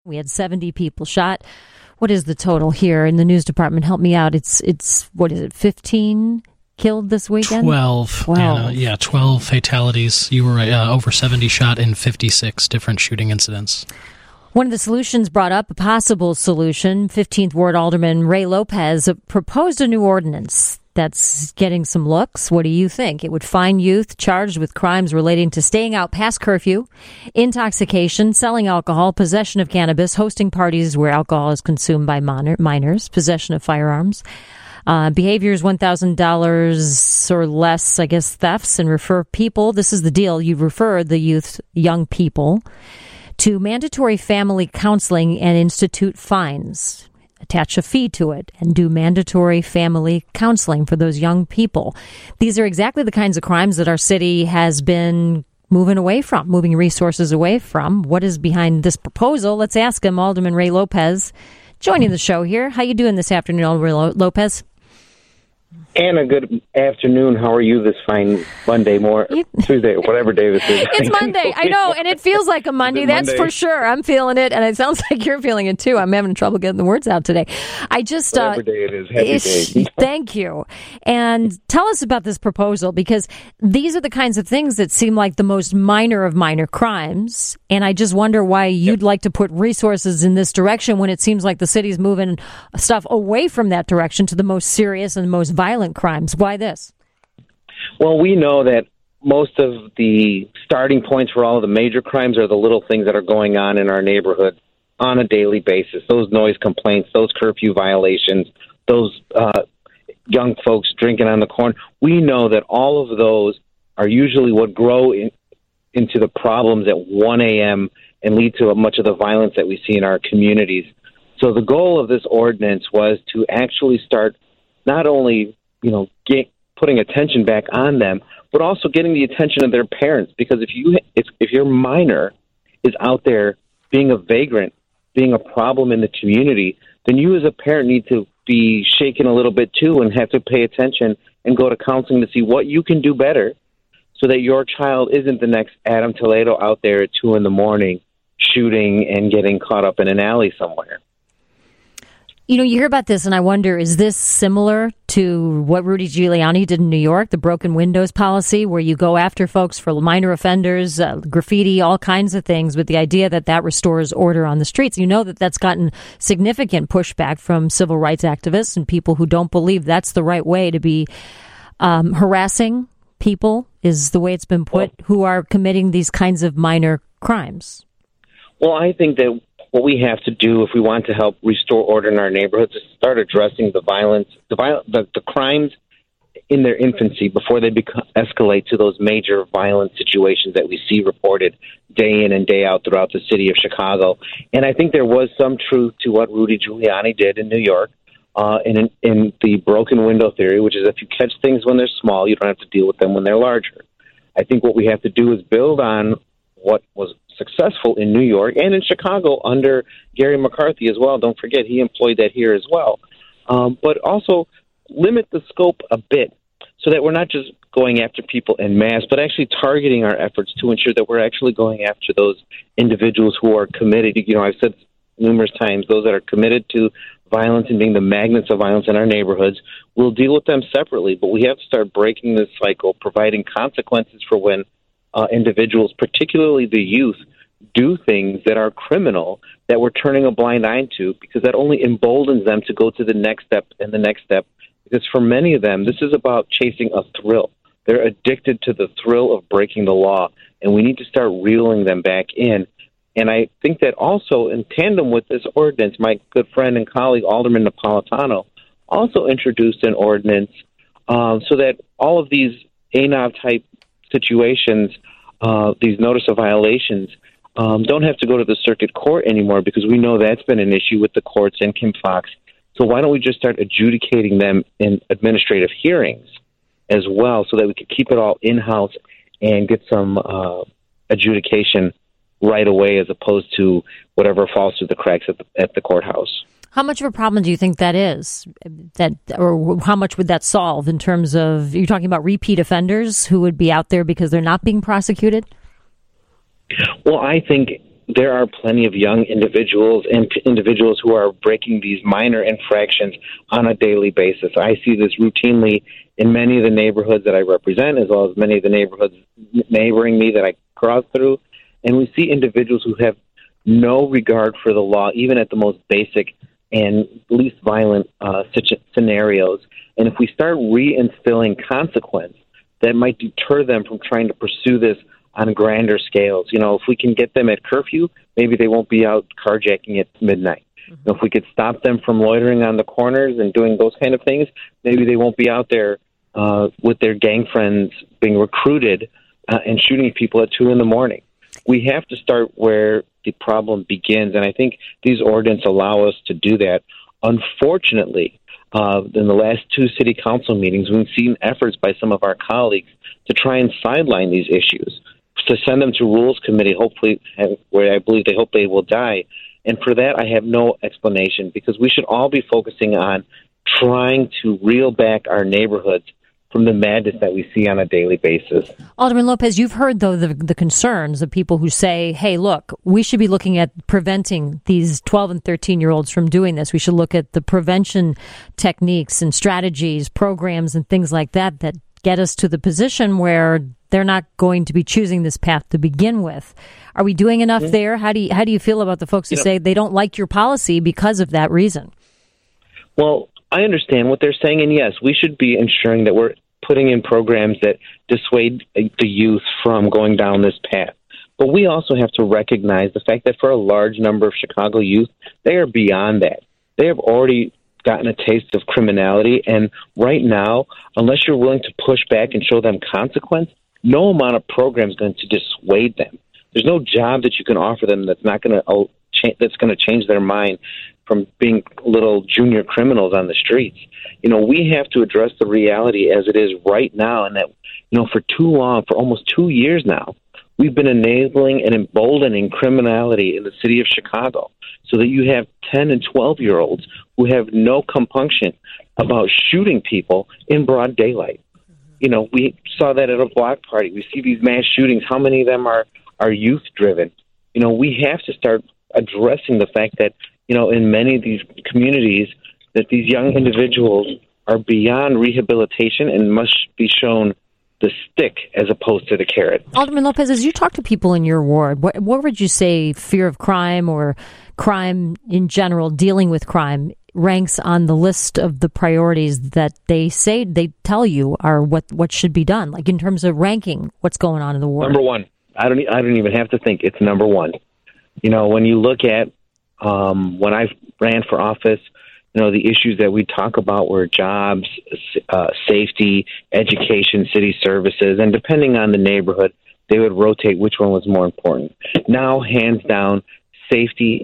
We had 70 people shot. What is the total here in the news department? Help me out. It's what is it, 15 killed this weekend? 12. 12 fatalities. You were right. Over 70 shot in 56 different shooting incidents. One of the solutions brought up, a possible solution, 15th Ward Alderman Ray Lopez proposed a new ordinance that's getting some looks. What do you think? It would fine youth charged with crimes relating to staying out past curfew, intoxication, selling alcohol, possession of cannabis, hosting parties where alcohol is consumed by minors, possession of firearms, behaviors $1,000 or less, I guess, thefts, and refer people. This is the deal. You refer the youth, young people, to mandatory family counseling and institute fines. Attach a fee to it and do mandatory family counseling for those young people. These are exactly the kinds of crimes that our city has been moving resources away from. What is behind this proposal? Let's ask him. Alderman Ray Lopez joining the show here. How you doing this afternoon, Alderman Lopez? Anna, good afternoon. How are you this fine Monday, Tuesday, whatever day this is? It's Monday. I know, and it feels like a Monday. That's for sure. I'm feeling it, and it sounds like you're feeling it, too. I'm having trouble getting the words out today. Whatever day it is, happy day. Thank you. And tell us about this proposal, because these are the kinds of things that seem like the most minor of minor crimes, and I just wonder why you'd like to put resources in this direction when it seems like the city's moving stuff away from that direction to the most serious and most violent crimes. Why this? Well, we know that most of the starting points for all of the major crimes are the little things that are going on in our neighborhood on a daily basis. Those noise complaints, those curfew violations, those young folks drinking on the corner. We know that all of those are usually what grow into the problems at 1 a.m. and lead to much of the violence that we see in our communities. So the goal of this ordinance was to actually start not only putting attention back on them, but also getting the attention of their parents. Because if your minor is out there being a vagrant, being a problem in the community, then you as a parent need to be shaken a little bit too and have to pay attention and go to counseling to see what you can do better so that your child isn't the next Adam Toledo out there at 2 a.m. shooting and getting caught up in an alley somewhere. You hear about this, and I wonder, is this similar to what Rudy Giuliani did in New York, the broken windows policy, where you go after folks for minor offenders, graffiti, all kinds of things, with the idea that restores order on the streets? You know that's gotten significant pushback from civil rights activists and people who don't believe that's the right way to be harassing people, is the way it's been put, who are committing these kinds of minor crimes. Well, I think that what we have to do if we want to help restore order in our neighborhoods is start addressing the violence, the crimes in their infancy before they escalate to those major violent situations that we see reported day in and day out throughout the city of Chicago. And I think there was some truth to what Rudy Giuliani did in New York in the broken window theory, which is if you catch things when they're small, you don't have to deal with them when they're larger. I think what we have to do is build on what was successful in New York and in Chicago under Gary McCarthy as well. Don't forget, he employed that here as well. But also limit the scope a bit so that we're not just going after people en masse, but actually targeting our efforts to ensure that we're actually going after those individuals who are committed. I've said numerous times, those that are committed to violence and being the magnets of violence in our neighborhoods, we'll deal with them separately. But we have to start breaking this cycle, providing consequences for when individuals, particularly the youth, do things that are criminal that we're turning a blind eye to, because that only emboldens them to go to the next step and the next step. Because for many of them, this is about chasing a thrill. They're addicted to the thrill of breaking the law, and we need to start reeling them back in. And I think that also in tandem with this ordinance, my good friend and colleague, Alderman Napolitano, also introduced an ordinance so that all of these ANOV-type situations, these notice of violations, don't have to go to the circuit court anymore, because we know that's been an issue with the courts and Kim Foxx. So why don't we just start adjudicating them in administrative hearings as well, so that we could keep it all in-house and get some adjudication right away, as opposed to whatever falls through the cracks at the courthouse. How much of a problem do you think that is? Or how much would that solve in terms of, you're talking about repeat offenders who would be out there because they're not being prosecuted? Well, I think there are plenty of young individuals and individuals who are breaking these minor infractions on a daily basis. I see this routinely in many of the neighborhoods that I represent, as well as many of the neighborhoods neighboring me that I cross through. And we see individuals who have no regard for the law, even at the most basic and least violent scenarios. And if we start reinstilling consequence, that might deter them from trying to pursue this on grander scales. If we can get them at curfew, maybe they won't be out carjacking at midnight. If we could stop them from loitering on the corners and doing those kind of things, maybe they won't be out there with their gang friends being recruited and shooting people at 2 a.m. We have to start where the problem begins, and I think these ordinances allow us to do that. Unfortunately, in the last 2 city council meetings, we've seen efforts by some of our colleagues to try and sideline these issues, to send them to Rules Committee, hopefully, where I believe they hope they will die. And for that, I have no explanation, because we should all be focusing on trying to reel back our neighborhoods from the madness that we see on a daily basis. Alderman Lopez, you've heard, though, the concerns of people who say, hey, look, we should be looking at preventing these 12 and 13-year-olds from doing this. We should look at the prevention techniques and strategies, programs, and things like that get us to the position where they're not going to be choosing this path to begin with. Are we doing enough there? How do you feel about the folks who say they don't like your policy because of that reason? Well, I understand what they're saying, and yes, we should be ensuring that we're putting in programs that dissuade the youth from going down this path. But we also have to recognize the fact that for a large number of Chicago youth, they are beyond that. They have already gotten a taste of criminality, and right now, unless you're willing to push back and show them consequence, no amount of program is going to dissuade them. There's no job that you can offer them that's not going to change their mind from being little junior criminals on the streets. We have to address the reality as it is right now, and that, for too long, for almost 2 years now, we've been enabling and emboldening criminality in the city of Chicago, so that you have 10 and 12-year-olds who have no compunction about shooting people in broad daylight. We saw that at a block party. We see these mass shootings. How many of them are youth-driven? We have to start addressing the fact that, in many of these communities, that these young individuals are beyond rehabilitation and must be shown the stick as opposed to the carrot. Alderman Lopez, as you talk to people in your ward, what would you say fear of crime or crime in general, dealing with crime, ranks on the list of the priorities that they tell you are what should be done, like in terms of ranking what's going on in the ward? Number one. I don't even have to think. It's number one. When you look at when I ran for office, the issues that we talk about were jobs, safety, education, city services, and depending on the neighborhood, they would rotate which one was more important. Now, hands down, safety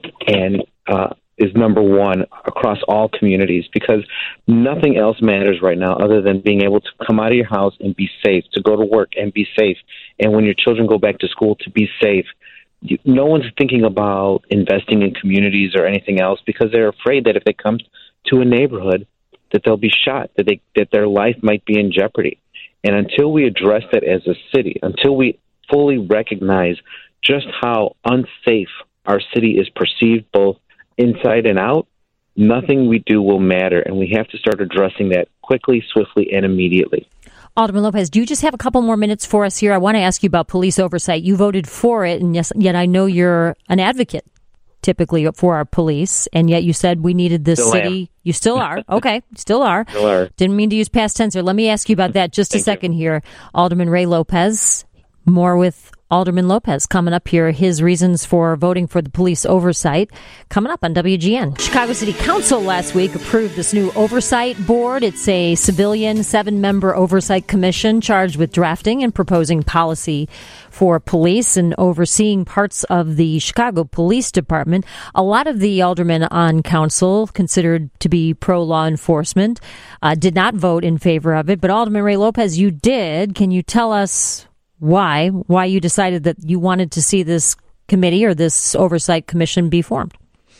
is number one across all communities, because nothing else matters right now other than being able to come out of your house and be safe, to go to work and be safe, and when your children go back to school, to be safe. No one's thinking about investing in communities or anything else, because they're afraid that if they come to a neighborhood that they'll be shot, that their life might be in jeopardy. And until we address that as a city, until we fully recognize just how unsafe our city is perceived both inside and out, nothing we do will matter. And we have to start addressing that quickly, swiftly, and immediately. Alderman Lopez, do you just have a couple more minutes for us here? I want to ask you about police oversight. You voted for it, and yet I know you're an advocate typically for our police, and yet you said we needed this city. You still are. Okay, still are. Still are. Didn't mean to use past tense here. Let me ask you about that just a second here. Alderman Ray Lopez, more with Alderman Lopez coming up here, his reasons for voting for the police oversight, coming up on WGN. Chicago City Council last week approved this new oversight board. It's a civilian 7-member oversight commission charged with drafting and proposing policy for police and overseeing parts of the Chicago Police Department. A lot of the aldermen on council, considered to be pro-law enforcement, did not vote in favor of it. But Alderman Ray Lopez, you did. Can you tell us why you decided that you wanted to see this committee or this oversight commission be formed?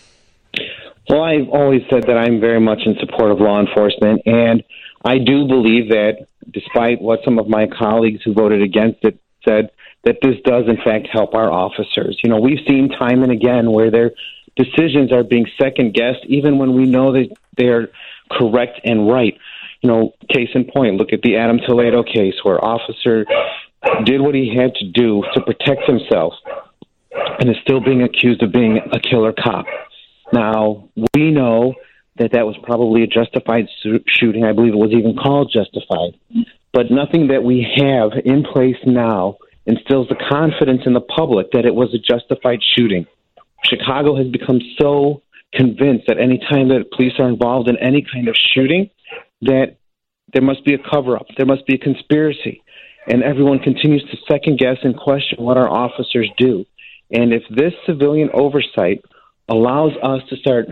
Well, I've always said that I'm very much in support of law enforcement, and I do believe that despite what some of my colleagues who voted against it said, that this does, in fact, help our officers. You know, we've seen time and again where their decisions are being second-guessed, even when we know that they're correct and right. You know, case in point, look at the Adam Toledo case where officer did what he had to do to protect himself and is still being accused of being a killer cop. Now, we know that that was probably a justified shooting. I believe it was even called justified. But nothing that we have in place now instills the confidence in the public that it was a justified shooting. Chicago has become so convinced that any time that police are involved in any kind of shooting, that there must be a cover-up, there must be a conspiracy, and everyone continues to second-guess and question what our officers do. And if this civilian oversight allows us to start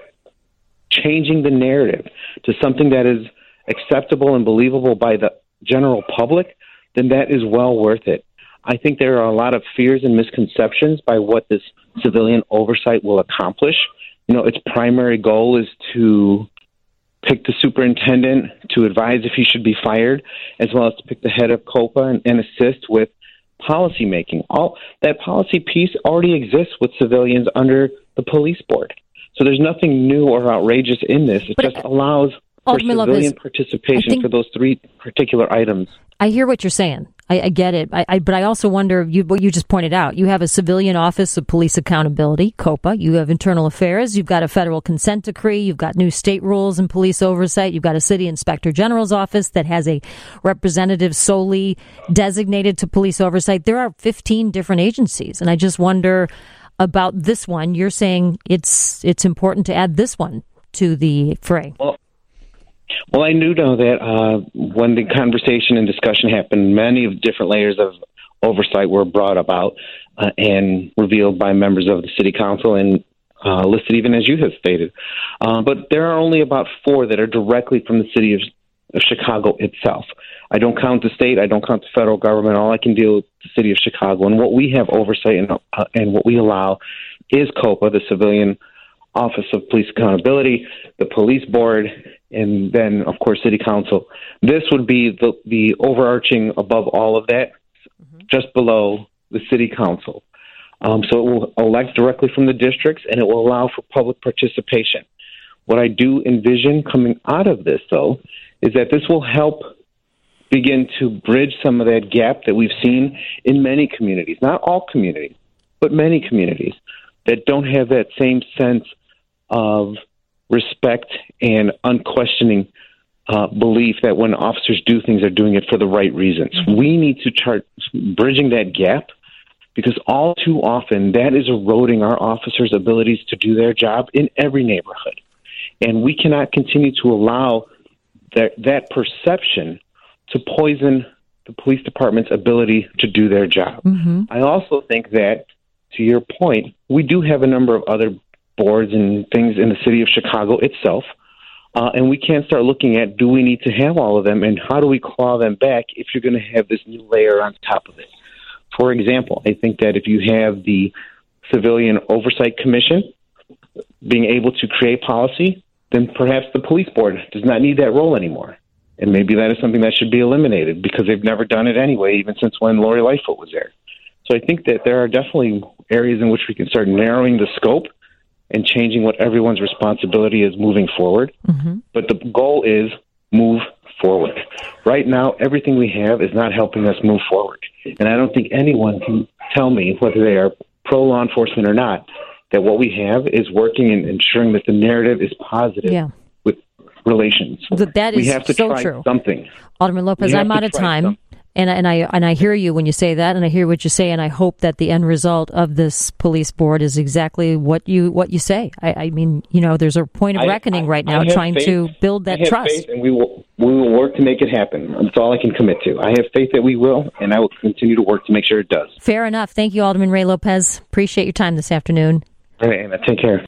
changing the narrative to something that is acceptable and believable by the general public, then that is well worth it. I think there are a lot of fears and misconceptions by what this civilian oversight will accomplish. You know, its primary goal is to pick the superintendent, to advise if he should be fired, as well as to pick the head of COPA and assist with policy making. All that policy piece already exists with civilians under the police board. So there's nothing new or outrageous in this. It just allows for civilian participation for those three particular items. I hear what you're saying. I get it. But I also wonder, what you just pointed out, you have a civilian office of police accountability, COPA. You have internal affairs. You've got a federal consent decree. You've got new state rules and police oversight. You've got a city inspector general's office that has a representative solely designated to police oversight. There are 15 different agencies. And I just wonder about this one. You're saying it's important to add this one to the fray. Well, I do know that when the conversation and discussion happened, many of different layers of oversight were brought about and revealed by members of the city council and listed even as you have stated. But there are only about 4 that are directly from the city of Chicago itself. I don't count the state. I don't count the federal government. All I can deal with the city of Chicago. And what we have oversight and what we allow is COPA, the Civilian Office of Police Accountability, the police board, and then, of course, city council. This would be the overarching above all of that, just below the city council. So it will elect directly from the districts, and it will allow for public participation. What I do envision coming out of this, though, is that this will help begin to bridge some of that gap that we've seen in many communities, not all communities, but many communities that don't have that same sense of respect and unquestioning belief that when officers do things, they're doing it for the right reasons. We need to start bridging that gap because all too often that is eroding our officers' abilities to do their job in every neighborhood. And we cannot continue to allow that perception to poison the police department's ability to do their job. I also think that, to your point, we do have a number of other boards and things in the city of Chicago itself, and we can't start looking at, do we need to have all of them, and how do we claw them back if you're going to have this new layer on top of it? For example, I think that if you have the Civilian Oversight Commission being able to create policy, then perhaps the police board does not need that role anymore. And maybe that is something that should be eliminated because they've never done it anyway, even since when Lori Lightfoot was there. So I think that there are definitely areas in which we can start narrowing the scope and changing what everyone's responsibility is moving forward. But the goal is move forward. Right now, everything we have is not helping us move forward. And I don't think anyone can tell me, whether they are pro-law enforcement or not, that what we have is working and ensuring that the narrative is positive with relations. That is we have to so try true. Something. Alderman Lopez, I'm out of time. And I hear you when you say that, and I hear what you say, and I hope that the end result of this police board is exactly what you say. I mean, you know, there's a point of reckoning right now trying to build that trust. Faith, and we will work to make it happen. That's all I can commit to. I have faith that we will, and I will continue to work to make sure it does. Fair enough. Thank you, Alderman Ray Lopez. Appreciate your time this afternoon. All right, Anna. Take care.